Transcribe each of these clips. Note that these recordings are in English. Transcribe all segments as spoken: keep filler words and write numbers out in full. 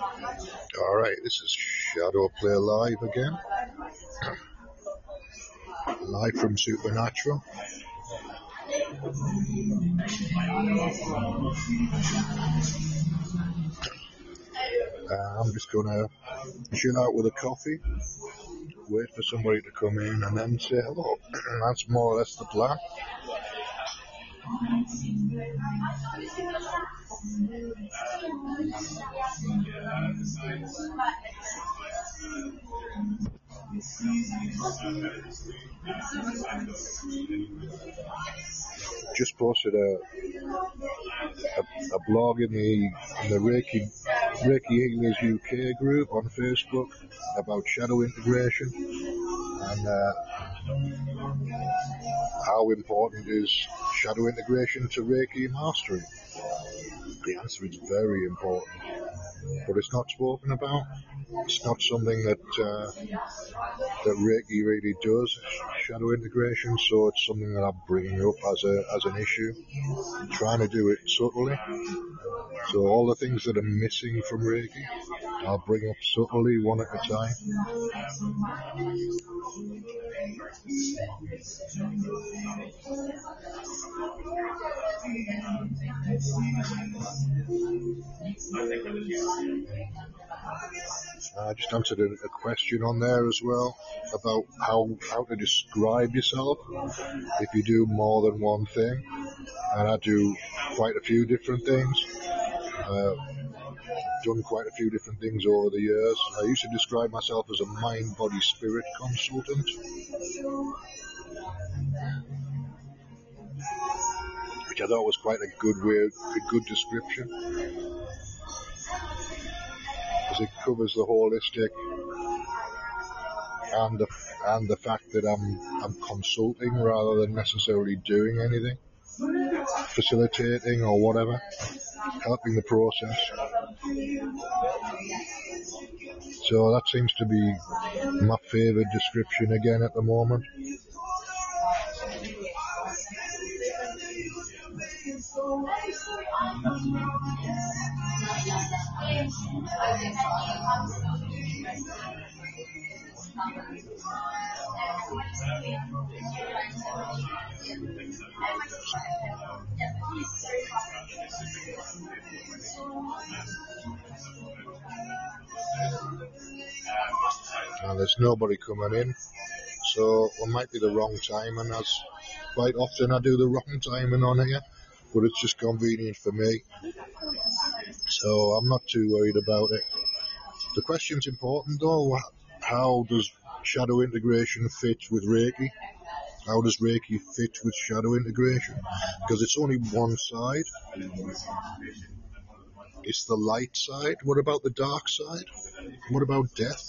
Alright, this is Shadow Play Live again. Live from Supernatural. Uh, I'm just going to chill out with a coffee, wait for somebody to come in and then say hello. That's more or less the plan. Just posted a a, a blog in the in the Reiki Reiki Healers U K group on Facebook about shadow integration and uh, how important is shadow integration to Reiki mastery. The answer is very important, but it's not spoken about. It's not something that uh, that Reiki really does, shadow integration, so it's something that I'm bringing up as a as an issue, trying to do it subtly. So all the things that are missing from Reiki, I'll bring up subtly, one at a time. I just answered a, a question on there as well about how how to describe yourself if you do more than one thing, and I do quite a few different things. Uh, done quite a few different things over the years. I used to describe myself as a mind, body, spirit consultant, which I thought was quite a good way, a good description, because it covers the holistic and the and the fact that I'm I'm consulting rather than necessarily doing anything, facilitating or whatever, helping the process. So that seems to be my favourite description again at the moment. Now there's nobody coming in, so it might be the wrong time, and as quite often I do the wrong timing on here, but it's just convenient for me, so I'm not too worried about it. The question's important though. How does shadow integration fit with Reiki? How does Reiki fit with shadow integration? Because it's only one side. It's the light side. What about the dark side? What about death?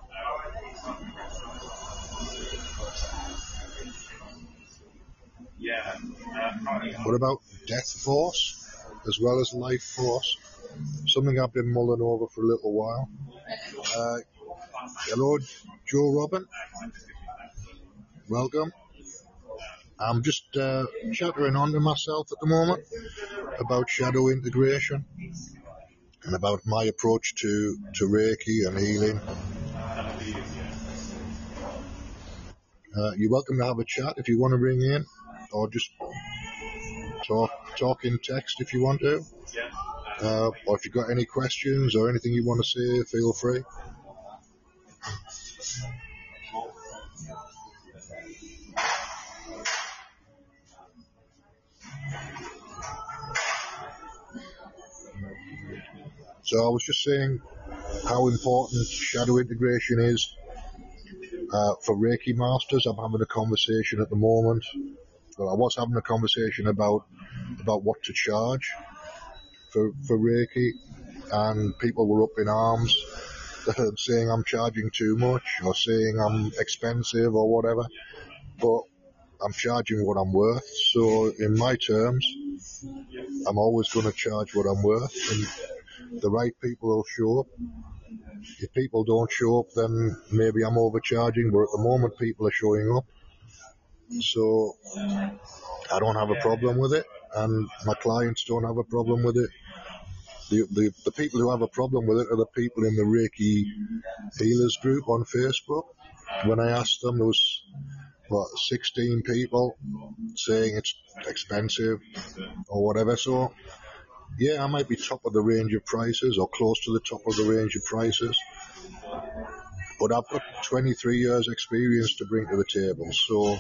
What about death force as well as life force? Something I've been mulling over for a little while. Uh, hello, Joe Robin. Welcome. I'm just uh, chattering on to myself at the moment about shadow integration and about my approach to, to Reiki and healing. Uh, you're welcome to have a chat if you want to ring in, or just talk talk in text if you want to. Uh, or if you've got any questions or anything you want to say, feel free. So I was just saying how important shadow integration is uh, for Reiki masters. I'm having a conversation at the moment. Well, I was having a conversation about about what to charge for for Reiki, and people were up in arms saying I'm charging too much or saying I'm expensive or whatever. But I'm charging what I'm worth. So in my terms, I'm always going to charge what I'm worth, and the right people will show up. If people don't show up, then maybe I'm overcharging, but at the moment people are showing up. So I don't have a problem with it, and my clients don't have a problem with it. the, the the people who have a problem with it are the people in the Reiki Healers group on Facebook. When I asked them, there was what sixteen people saying it's expensive or whatever. So yeah, I might be top of the range of prices or close to the top of the range of prices, but I've got twenty-three years experience to bring to the table. So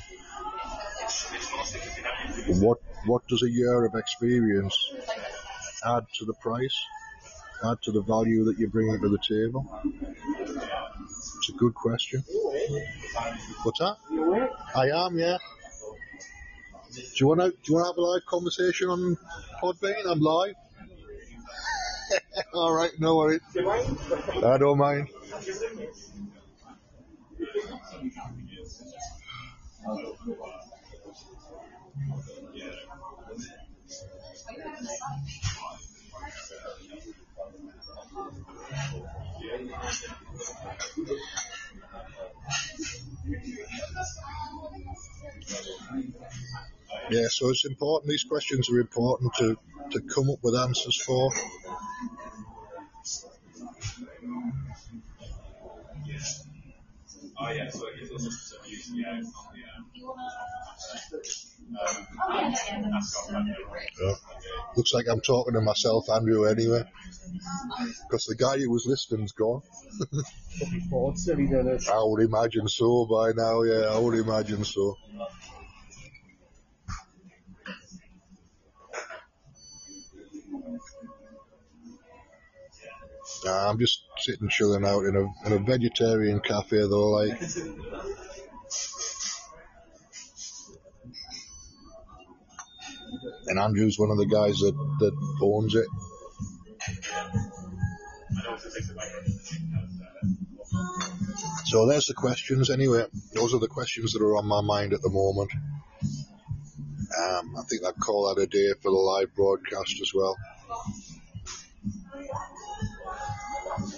what what does a year of experience add to the price, add to the value that you're bringing to the table? It's a good question. What's that? I am, yeah. Do you want to do you want to have a live conversation on Podbean? I'm live. All right, no worries. I don't mind. Yeah, so it's important. These questions are important to, to come up with answers for. Oh yeah, so it gives us some use, yeah. Yeah. Looks like I'm talking to myself, Andrew, anyway, because the guy who was listening's gone. I would imagine so by now, yeah, I would imagine so. Nah, I'm just sitting chilling out in a in a vegetarian cafe that I like. And Andrew's one of the guys that, that owns it. So there's the questions anyway. Those are the questions that are on my mind at the moment. Um, I think I'd call that a day for the live broadcast as well.